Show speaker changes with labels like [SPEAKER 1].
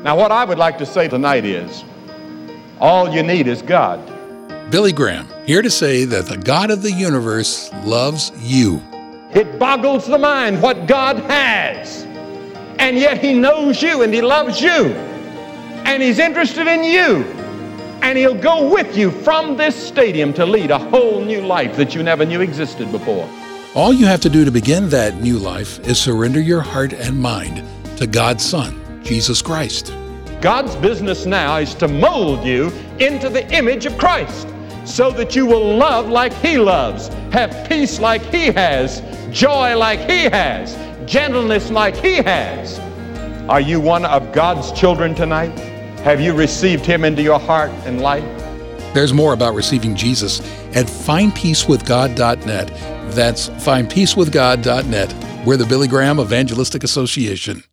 [SPEAKER 1] Now, what I would like to say tonight is, all you need is God.
[SPEAKER 2] Billy Graham, here to say that the God of the universe loves you.
[SPEAKER 1] It boggles the mind what God has, and yet He knows you and He loves you, and He's interested in you, and He'll go with you from this stadium to lead a whole new life that you never knew existed before.
[SPEAKER 2] All you have to do to begin that new life is surrender your heart and mind to God's Son, Jesus Christ.
[SPEAKER 1] God's business now is to mold you into the image of Christ so that you will love like He loves, have peace like He has, joy like He has, gentleness like He has. Are you one of God's children tonight? Have you received Him into your heart and life?
[SPEAKER 2] There's more about receiving Jesus at findpeacewithgod.net. That's findpeacewithgod.net. We're the Billy Graham Evangelistic Association.